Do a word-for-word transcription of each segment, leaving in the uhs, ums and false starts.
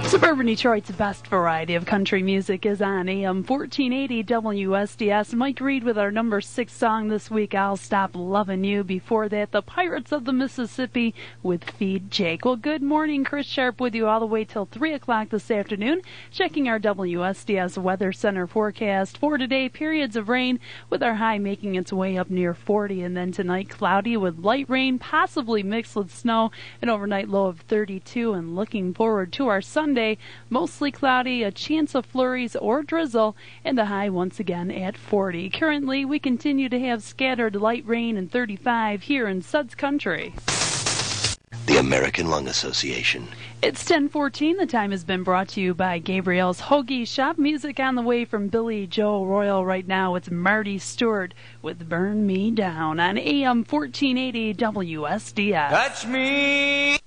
Suburban Detroit's best variety of country music is on A M fourteen eighty W S D S. Mike Reed with our number six song this week, I'll Stop Lovin' You. Before that, the Pirates of the Mississippi with Feed Jake. Well, good morning. Chris Sharp with you all the way till three o'clock this afternoon. Checking our W S D S Weather Center forecast for today. Periods of rain with our high making its way up near forty. And then tonight, cloudy with light rain, possibly mixed with snow. An overnight low of thirty-two. And looking forward to our Sunday, mostly cloudy, a chance of flurries or drizzle, and the high once again at forty. Currently, we continue to have scattered light rain and thirty-five here in Suds Country. The American Lung Association. It's ten fourteen. The time has been brought to you by Gabriel's Hoagie Shop. Music on the way from Billy Joe Royal. Right now, it's Marty Stewart with Burn Me Down on A M fourteen eighty W S D S. Touch me!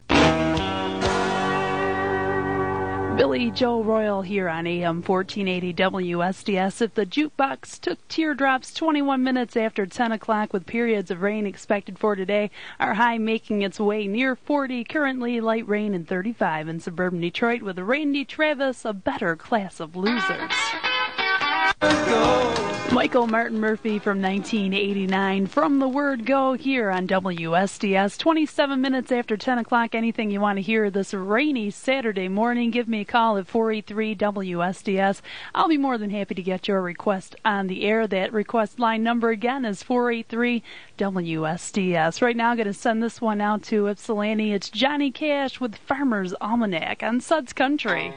Billy Joe Royal here on A M fourteen eighty W S D S. If the jukebox took teardrops, twenty-one minutes after ten o'clock with periods of rain expected for today. Our high making its way near forty. Currently light rain and thirty-five in suburban Detroit with Randy Travis, a better class of losers. Michael Martin Murphey from nineteen eighty-nine, From the Word Go, here on W S D S. twenty-seven minutes after ten o'clock. Anything you want to hear this rainy Saturday morning, give me a call at four eight three W S D S. I'll be more than happy to get your request on the air. That request line number again is four eight three W S D S. Right now, I'm going to send this one out to Ypsilanti. It's Johnny Cash with Farmer's Almanac on Suds Country.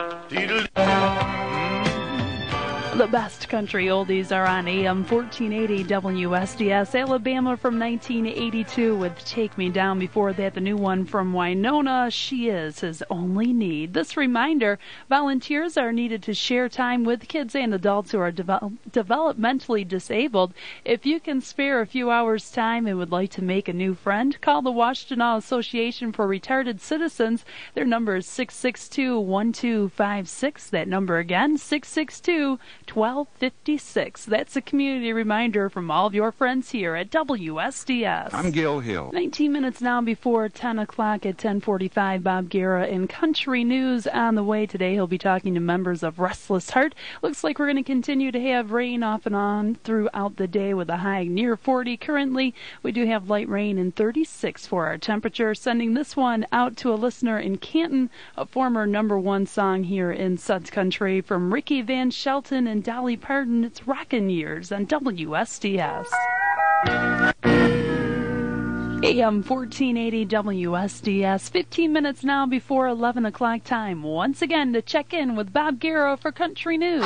The best country oldies are on A M fourteen eighty W S D S. Alabama from nineteen eighty-two with Take Me Down. Before that, the new one from Winona, She Is His Only Need. This reminder, volunteers are needed to share time with kids and adults who are devel- developmentally disabled. If you can spare a few hours' time and would like to make a new friend, call the Washtenaw Association for Retarded Citizens. Their number is six six two, one two five six. That number again, six six two, twelve fifty-six. That's a community reminder from all of your friends here at W S D S. I'm Gil Hill. nineteen minutes now before ten o'clock. At ten forty-five, Bob Guerra in Country News on the way. Today he'll be talking to members of Restless Heart. Looks like we're going to continue to have rain off and on throughout the day with a high near forty. Currently, we do have light rain and thirty-six for our temperature. Sending this one out to a listener in Canton, a former number one song here in Suds Country from Ricky Van Shelton and Dolly Parton. It's Rockin' Years on W S D S. A M fourteen eighty W S D S. fifteen minutes now before eleven o'clock time. Once again to check in with Bob Guerra for Country News.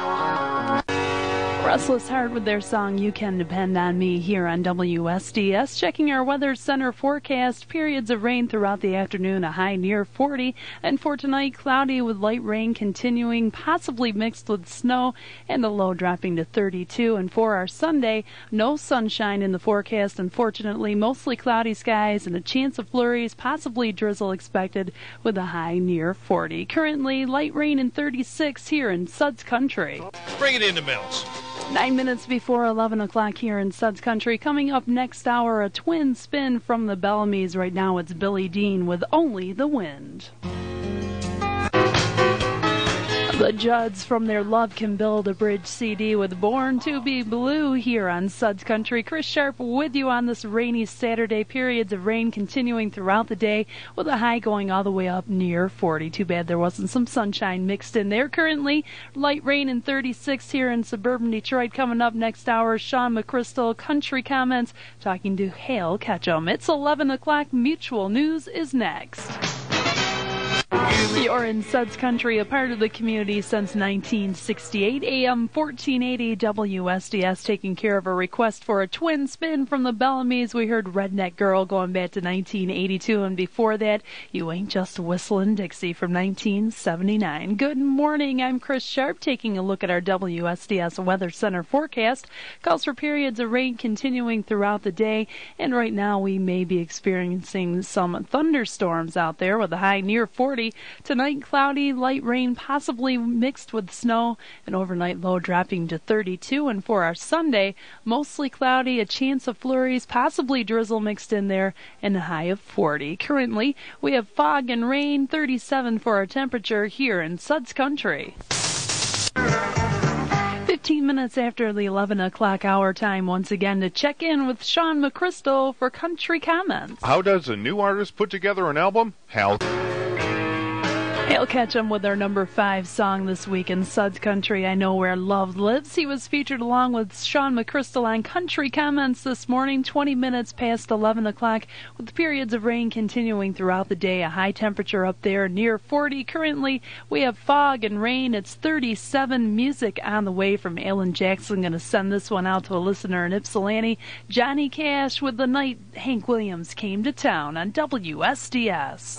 Restless Heart with their song You Can Depend on Me here on W S D S. Checking our Weather Center forecast, periods of rain throughout the afternoon, a high near forty. And for tonight, cloudy with light rain continuing, possibly mixed with snow, and a low dropping to thirty-two. And for our Sunday, no sunshine in the forecast, unfortunately. Mostly cloudy skies and a chance of flurries, possibly drizzle expected with a high near forty. Currently, light rain and thirty-six here in Suds Country. Bring it into Mills. Nine minutes before eleven o'clock here in Suds Country. Coming up next hour, a twin spin from the Bellamy's. Right now it's Billy Dean with Only the Wind. The Judds from their Love Can Build a Bridge C D with Born to Be Blue here on Suds Country. Chris Sharp with you on this rainy Saturday. Periods of rain continuing throughout the day with a high going all the way up near forty. Too bad there wasn't some sunshine mixed in there. Currently, light rain and thirty-six here in suburban Detroit. Coming up next hour, Sean McChrystal, Country Comments, talking to Hale Ketchum. It's eleven o'clock. Mutual News is next. You're in Suds Country, a part of the community since nineteen sixty-eight. A M fourteen eighty W S D S taking care of a request for a twin spin from the Bellamy's. We heard Redneck Girl going back to nineteen eighty-two, and before that, You Ain't Just Whistlin' Dixie from nineteen seventy-nine. Good morning, I'm Chris Sharp, taking a look at our W S D S Weather Center forecast. Calls for periods of rain continuing throughout the day, and right now we may be experiencing some thunderstorms out there with a high near forty. Tonight, cloudy, light rain, possibly mixed with snow, an overnight low dropping to thirty-two. And for our Sunday, mostly cloudy, a chance of flurries, possibly drizzle mixed in there, and a high of forty. Currently, we have fog and rain, thirty-seven for our temperature here in Suds Country. fifteen minutes after the eleven o'clock hour, time once again to check in with Sean McChrystal for Country Comments. How does a new artist put together an album? Hal. I'll catch him with our number five song this week in Suds Country, I Know Where Love Lives. He was featured along with Sean McChrystal on Country Comments this morning, twenty minutes past eleven o'clock, with periods of rain continuing throughout the day. A high temperature up there near forty. Currently, we have fog and rain. It's thirty-seven. Music on the way from Alan Jackson. Going to send this one out to a listener in Ypsilanti. Johnny Cash with The Night Hank Williams Came to Town on W S D S.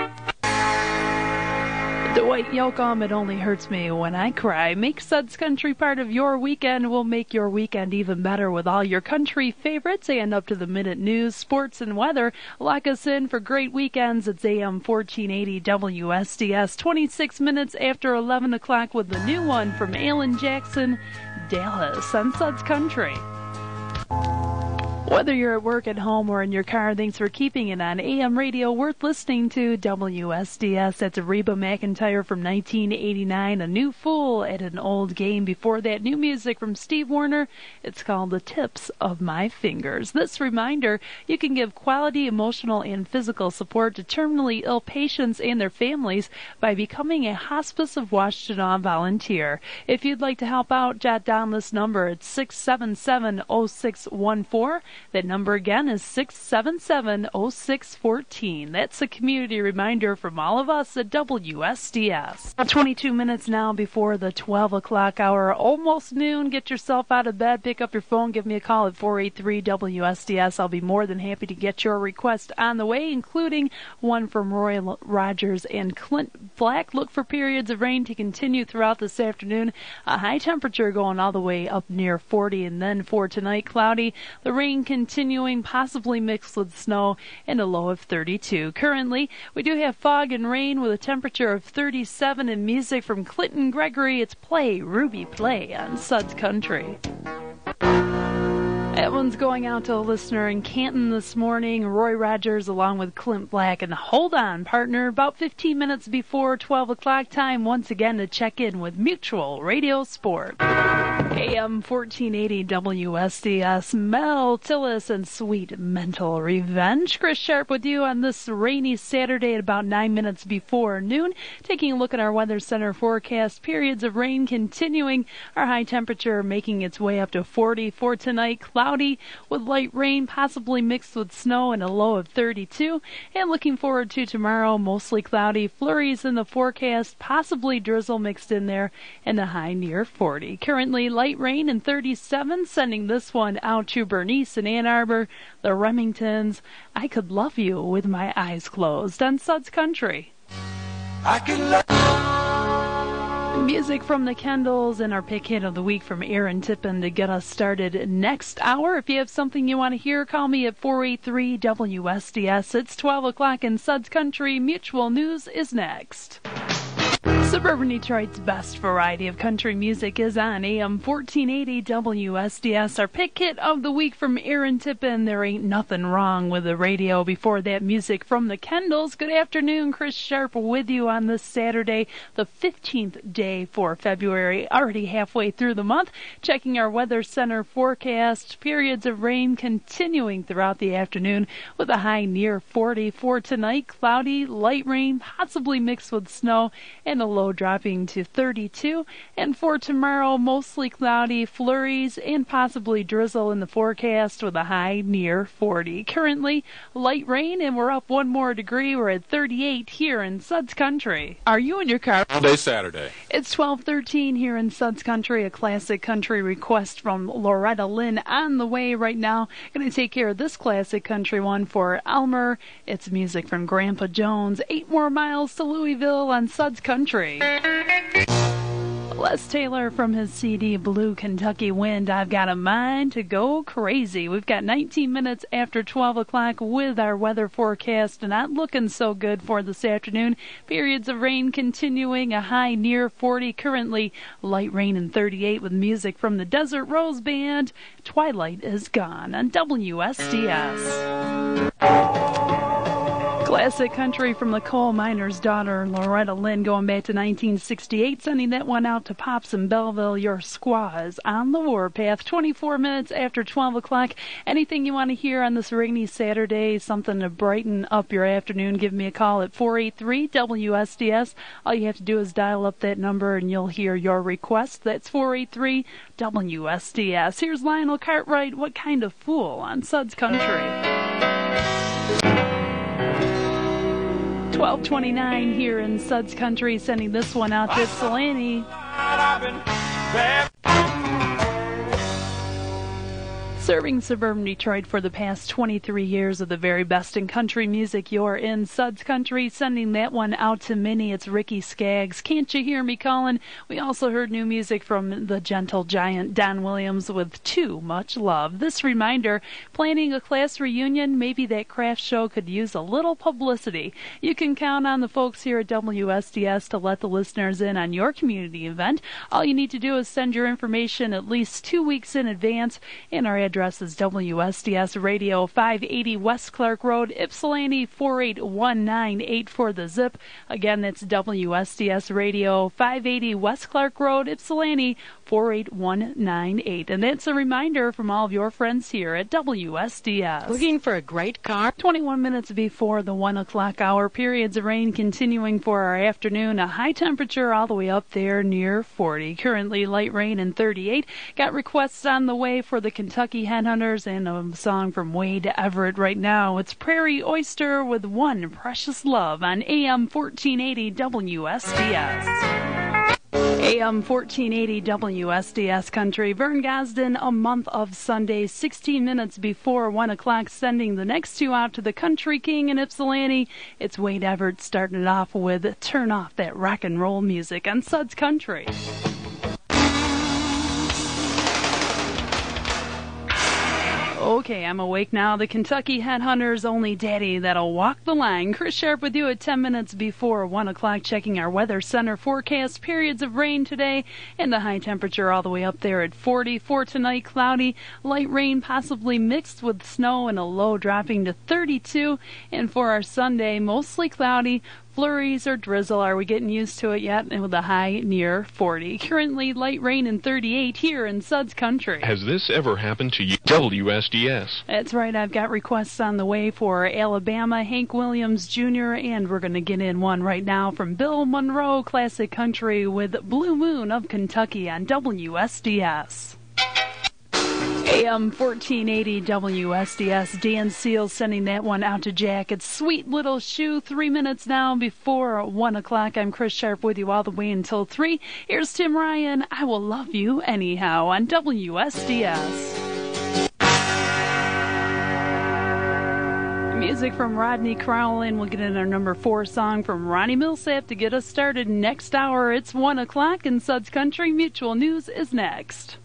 Dwight Yoakam, It Only Hurts Me When I Cry. Make Suds Country part of your weekend. We'll make your weekend even better with all your country favorites and up to the minute news, sports, and weather. Lock us in for great weekends. It's A M fourteen eighty W S D S, twenty-six minutes after eleven o'clock with the new one from Alan Jackson, Dallas on Suds Country. Whether you're at work, at home, or in your car, thanks for keeping it on A M radio worth listening to. W S D S. That's Reba McEntire from nineteen eighty-nine, A New Fool at an Old Game. Before that, new music from Steve Wariner. It's called The Tips of My Fingers. This reminder, you can give quality emotional and physical support to terminally ill patients and their families by becoming a Hospice of Washtenaw volunteer. If you'd like to help out, jot down this number. It's six seven seven, oh six one four. That number again is six seven seven, oh six one four. That's a community reminder from all of us at W S D S. twenty-two minutes now before the twelve o'clock hour, almost noon. Get yourself out of bed, pick up your phone, give me a call at four eight three W S D S. I'll be more than happy to get your request on the way, including one from Roy Rogers and Clint Black. Look for periods of rain to continue throughout this afternoon. A high temperature going all the way up near forty, and then for tonight, cloudy. The rain continuing, possibly mixed with snow, and a low of thirty-two. Currently, we do have fog and rain with a temperature of thirty-seven, and music from Clinton Gregory. It's Play, Ruby, Play on Suds Country. That one's going out to a listener in Canton this morning, Roy Rogers along with Clint Black. And hold on, partner, about fifteen minutes before twelve o'clock time, once again to check in with Mutual Radio Sport. A M fourteen eighty W S D S, Mel Tillis and Sweet Mental Revenge. Chris Sharp with you on this rainy Saturday at about nine minutes before noon. Taking a look at our Weather Center forecast, periods of rain continuing, our high temperature making its way up to forty for tonight. Cloudy with light rain, possibly mixed with snow, and a low of thirty-two. And looking forward to tomorrow, mostly cloudy, flurries in the forecast, possibly drizzle mixed in there, and a high near forty. Currently light rain and thirty-seven. Sending this one out to Bernice in Ann Arbor, the Remingtons. I Could Love You With My Eyes Closed on Suds Country. I could love Music from the Kendalls and our pick hit of the week from Aaron Tippin to get us started next hour. If you have something you want to hear, call me at four eight three W S D S. It's twelve o'clock in Suds Country. Mutual News is next. Suburban Detroit's best variety of country music is on A M fourteen eighty W S D S. Our pick hit of the week from Aaron Tippin, There Ain't Nothing Wrong with the Radio. Before that, music from the Kendalls. Good afternoon, Chris Sharp with you on this Saturday, the fifteenth day for February, already halfway through the month. Checking our Weather Center forecast, periods of rain continuing throughout the afternoon with a high near forty. For tonight, cloudy, light rain, possibly mixed with snow, and a low dropping to thirty-two. And for tomorrow, mostly cloudy, flurries, and possibly drizzle in the forecast with a high near forty. Currently, light rain, and we're up one more degree. We're at thirty-eight here in Suds Country. Are you in your car? All day Saturday. It's twelve thirteen here in Suds Country. A classic country request from Loretta Lynn on the way right now. Going to take care of this classic country one for Elmer. It's music from Grandpa Jones. Eight more miles to Louisville on Suds Country. Les Taylor from his C D Blue Kentucky Wind, I've Got a Mind to Go Crazy. We've got nineteen minutes after twelve o'clock with our weather forecast. Not looking so good for this afternoon. Periods of rain continuing, a high near forty. Currently light rain and thirty-eight with music from the Desert Rose Band. Twilight is Gone on W S D S. Classic country from the coal miner's daughter, Loretta Lynn, going back to nineteen sixty-eight, sending that one out to Pops in Belleville. Your squaw is on the warpath. twenty-four minutes after twelve o'clock. Anything you want to hear on this rainy Saturday, something to brighten up your afternoon, give me a call at four eight three W S D S. All you have to do is dial up that number and you'll hear your request. That's four eight three W S D S. Here's Lionel Cartwright, What Kind of Fool on Suds Country. twelve twenty-nine here in Suds Country, sending this one out to Ypsilanti. Serving suburban Detroit for the past twenty-three years of the very best in country music. You're in Suds Country, sending that one out to Minnie. It's Ricky Skaggs. Can't You Hear Me Calling? We also heard new music from the gentle giant Don Williams with Too Much Love. This reminder, planning a class reunion, maybe that craft show could use a little publicity. You can count on the folks here at W S D S to let the listeners in on your community event. All you need to do is send your information at least two weeks in advance, and our address is W S D S Radio, five eighty West Clark Road, Ypsilanti four eight one nine eight for the zip. Again, that's W S D S Radio, five eighty West Clark Road, Ypsilanti four eight one nine eight. And that's a reminder from all of your friends here at W S D S. Looking for a great car? twenty-one minutes before the one o'clock hour. Periods of rain continuing for our afternoon. A high temperature all the way up there near forty. Currently light rain and thirty-eight. Got requests on the way for the Kentucky Headhunters and a song from Wade Everett right now. It's Prairie Oyster with One Precious Love on A M fourteen eighty W S D S. A M fourteen eighty W S D S Country. Vern Gosden, A Month of Sundays, sixteen minutes before one o'clock, sending the next two out to the Country King in Ypsilanti. It's Wade Everett starting it off with Turn Off That Rock and Roll Music on Suds Country. Okay, I'm awake now. The Kentucky Headhunters, Only Daddy That'll Walk the Line. Chris Sharp with you at ten minutes before one o'clock, checking our weather center forecast. Periods of rain today and the high temperature all the way up there at forty. For tonight, cloudy, light rain possibly mixed with snow and a low dropping to thirty-two. And for our Sunday, mostly cloudy, flurries or drizzle. Are we getting used to it yet? And with a high near forty. Currently light rain and thirty-eight here in Suds Country. Has this ever happened to you? W S D S. That's right. I've got requests on the way for Alabama, Hank Williams Junior, and we're going to get in one right now from Bill Monroe, Classic Country with Blue Moon of Kentucky on W S D S. A M fourteen eighty W S D S. Dan Seal sending that one out to Jack. It's Sweet Little Shoe. Three minutes now before one o'clock. I'm Chris Sharp with you all the way until three. Here's Tim Ryan. I Will Love You Anyhow on W S D S. Music from Rodney Crowell, and we'll get in our number four song from Ronnie Millsap to get us started next hour. It's one o'clock in Suds Country. Mutual News is next.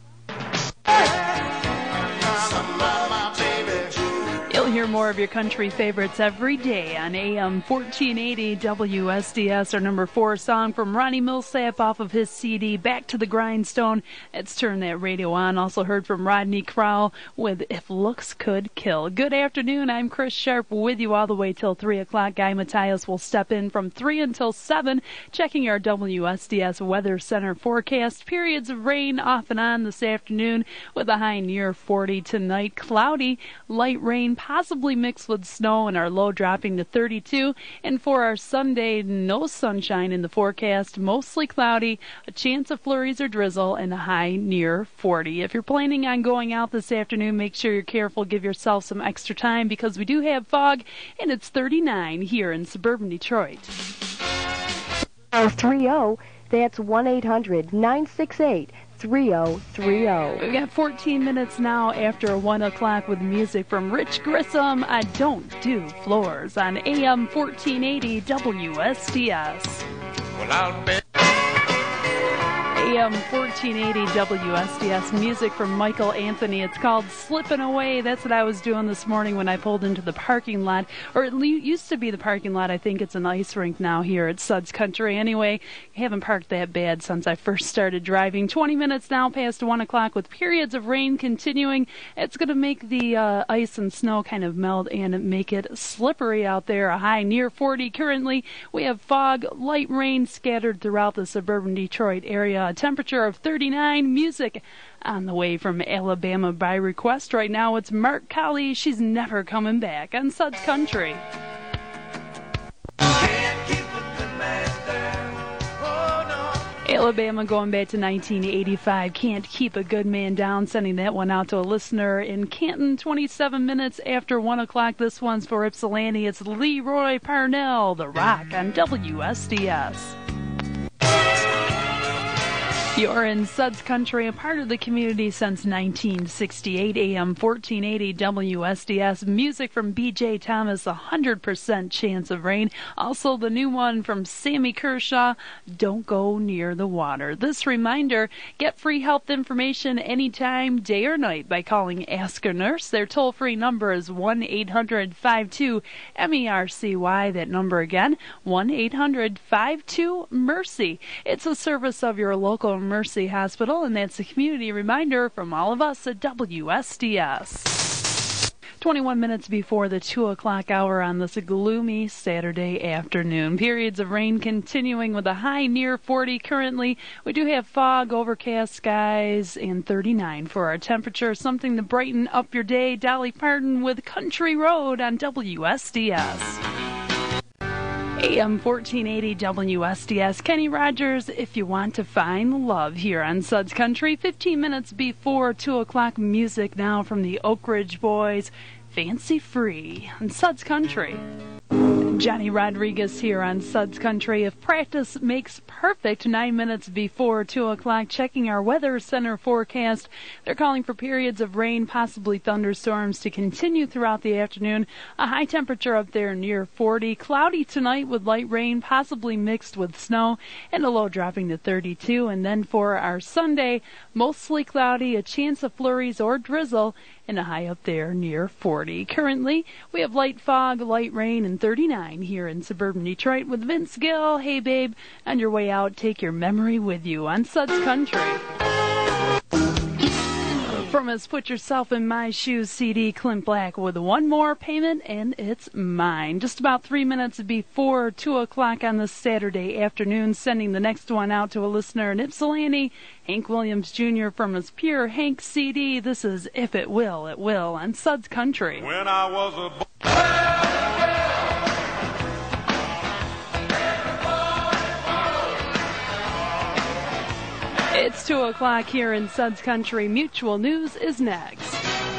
You'll hear more of your country favorites every day on A M fourteen eighty W S D S. Our number four song from Ronnie Millsap off of his C D, Back to the Grindstone. Let's turn that radio on. Also heard from Rodney Crowell with If Looks Could Kill. Good afternoon. I'm Chris Sharp with you all the way till three o'clock. Guy Matthias will step in from three until seven, checking our W S D S Weather Center forecast. Periods of rain off and on this afternoon with a high near forty. Tonight, cloudy, light rain, possibly mixed with snow, and our low dropping to thirty-two. And for our Sunday, no sunshine in the forecast, mostly cloudy, a chance of flurries or drizzle, and a high near forty. If you're planning on going out this afternoon, make sure you're careful. Give yourself some extra time because we do have fog, and it's thirty-nine here in suburban Detroit. oh three oh, that's one eight hundred nine six eight three oh three oh. We've got fourteen minutes now after one o'clock with music from Rich Grissom. I Don't Do Floors on A M fourteen eighty W S D S. Well, I'll bet A M fourteen eighty W S D S, music from Michael Anthony. It's called Slippin' Away. That's what I was doing this morning when I pulled into the parking lot, or it used to be the parking lot. I think it's an ice rink now here at Suds Country. Anyway, I haven't parked that bad since I first started driving. twenty minutes now past one o'clock with periods of rain continuing. It's going to make the uh, ice and snow kind of melt and make it slippery out there. A high near forty currently. We have fog, light rain scattered throughout the suburban Detroit area. A temperature of thirty-nine. Music on the way from Alabama by request. Right now it's Mark Colley. She's never coming back on Suds Country. Alabama going back to nineteen eighty-five. Can't keep a good man down. Sending that one out to a listener in Canton. twenty-seven minutes after one o'clock. This one's for Ypsilanti. It's Leroy Parnell, The Rock on W S D S. You're in Suds Country, a part of the community since nineteen sixty-eight. A M fourteen eighty W S D S. Music from B J Thomas, one hundred percent chance of rain. Also the new one from Sammy Kershaw, Don't Go Near the Water. This reminder, get free health information anytime, day or night, by calling Ask a Nurse. Their toll-free number is one eight hundred five two M E R C Y. That number again, one eight hundred five two MERCY. It's a service of your local Mercy Hospital, and that's a community reminder from all of us at W S D S. twenty-one minutes before the two o'clock hour on this gloomy Saturday afternoon. Periods of rain continuing with a high near forty currently. We do have fog, overcast skies, and thirty-nine for our temperature. Something to brighten up your day. Dolly Parton with Country Road on W S D S. A M fourteen eighty W S D S. Kenny Rogers, If You Want to Find Love, here on Suds Country. fifteen minutes before two o'clock. Music now from the Oak Ridge Boys, Fancy Free on Suds Country. Johnny Rodriguez here on Suds Country. If practice makes perfect, nine minutes before two o'clock. Checking our Weather Center forecast. They're calling for periods of rain, possibly thunderstorms, to continue throughout the afternoon. A high temperature up there near forty. Cloudy tonight with light rain, possibly mixed with snow, and a low dropping to thirty-two. And then for our Sunday, mostly cloudy, a chance of flurries or drizzle, and a high up there near forty. Currently, we have light fog, light rain, and thirty-nine here in suburban Detroit with Vince Gill. Hey, babe, on your way out, take your memory with you on Suds Country. From his Put Yourself in My Shoes C D, Clint Black with One More Payment, and It's Mine. Just about three minutes before two o'clock on this Saturday afternoon, sending the next one out to a listener in Ypsilanti, Hank Williams Junior from his Pure Hank C D. This is If It Will, It Will on Suds Country. When I was a boy. It's two o'clock here in Suds Country. Mutual News is next.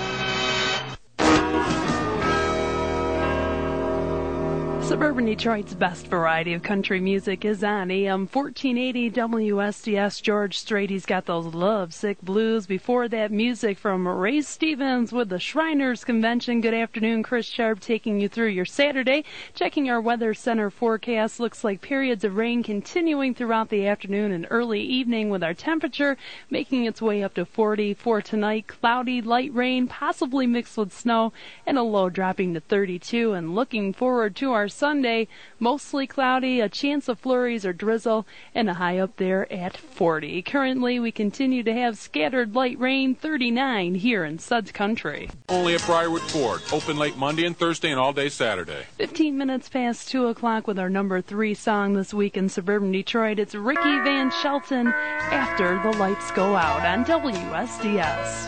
Suburban Detroit's best variety of country music is on A M fourteen eighty W S D S. George Strait, he's got those lovesick blues. Before that, music from Ray Stevens with the Shriners Convention. Good afternoon, Chris Sharp taking you through your Saturday. Checking our Weather Center forecast, looks like periods of rain continuing throughout the afternoon and early evening, with our temperature making its way up to forty. For tonight, cloudy, light rain, possibly mixed with snow, and a low dropping to thirty-two. And looking forward to our Sunday, mostly cloudy, a chance of flurries or drizzle, and a high up there at forty. Currently, we continue to have scattered light rain, thirty-nine here in Suds Country. Only at Briarwood Ford. Open late Monday and Thursday and all day Saturday. fifteen minutes past two o'clock with our number three song this week in suburban Detroit. It's Ricky Van Shelton, After the Lights Go Out on W S D S.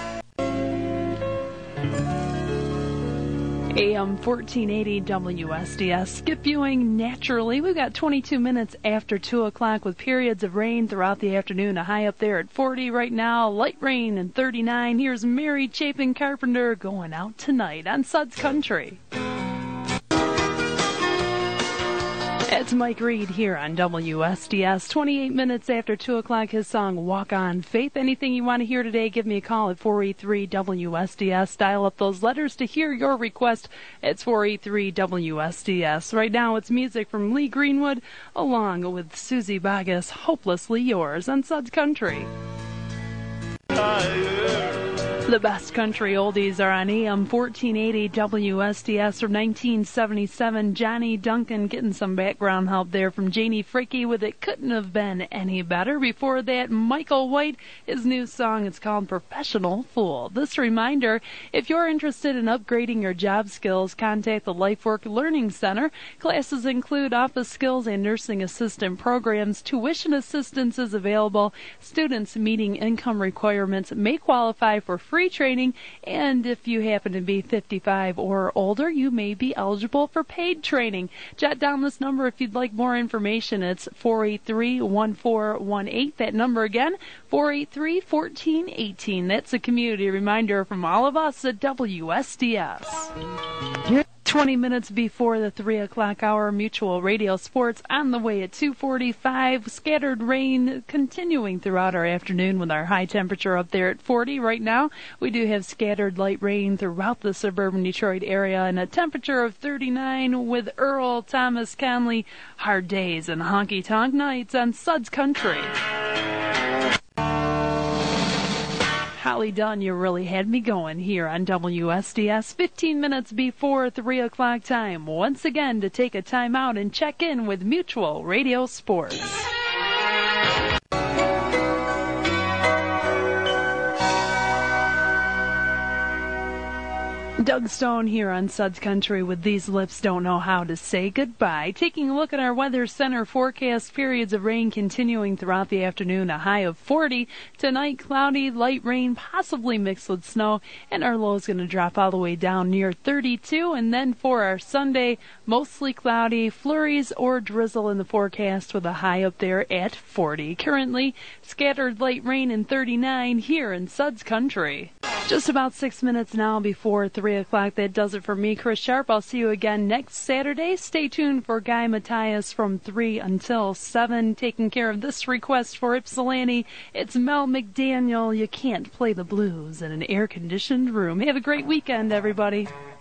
A M fourteen eighty W S D S. Skip viewing naturally. We've got twenty-two minutes after two o'clock with periods of rain throughout the afternoon. A high up there at forty right now. Light rain and thirty-nine. Here's Mary Chapin Carpenter, Going Out Tonight on Suds Country. At That's Mike Reed here on W S D S. twenty-eight minutes after two o'clock, his song Walk On Faith. Anything you want to hear today, give me a call at four eight three W S D S. Dial up those letters to hear your request. It's four eight three W S D S. Right now, it's music from Lee Greenwood, along with Susie Boggess, Hopelessly Yours on Suds Country. The best country oldies are on A M fourteen eighty W S D S from nineteen seventy-seven. Johnny Duncan getting some background help there from Janie Fricke with It Couldn't Have Been Any Better. Before that, Michael White, his new song, it's called Professional Fool. This reminder, if you're interested in upgrading your job skills, contact the LifeWork Learning Center. Classes include office skills and nursing assistant programs. Tuition assistance is available. Students meeting income requirements may qualify for free free training, and if you happen to be fifty-five or older, you may be eligible for paid training. Jot down this number if you'd like more information. It's four eight three, one four one eight. That number again, four eight three, one four one eight. That's a community reminder from all of us at W S D S. twenty minutes before the three o'clock hour, Mutual Radio Sports on the way at two forty-five. Scattered rain continuing throughout our afternoon with our high temperature up there at forty. Right now, we do have scattered light rain throughout the suburban Detroit area and a temperature of thirty-nine with Earl Thomas Conley. Hard days and honky-tonk nights on Suds Country. Holly Dunn, you really had me going here on W S D S. fifteen minutes before three o'clock time. Once again, to take a time out and check in with Mutual Radio Sports. Doug Stone here on Suds Country with These Lips Don't Know How to Say Goodbye. Taking a look at our Weather Center forecast, periods of rain continuing throughout the afternoon, a high of forty. Tonight, cloudy, light rain, possibly mixed with snow, and our low is going to drop all the way down near thirty-two. And then for our Sunday, mostly cloudy, flurries or drizzle in the forecast with a high up there at forty. Currently, scattered light rain and thirty-nine here in Suds Country. Just about six minutes now before three o'clock. That does it for me, Chris Sharp. I'll see you again next Saturday. Stay tuned for Guy Matthias from three until seven. Taking care of this request for Ypsilanti, it's Mel McDaniel. You can't play the blues in an air-conditioned room. Have a great weekend, everybody.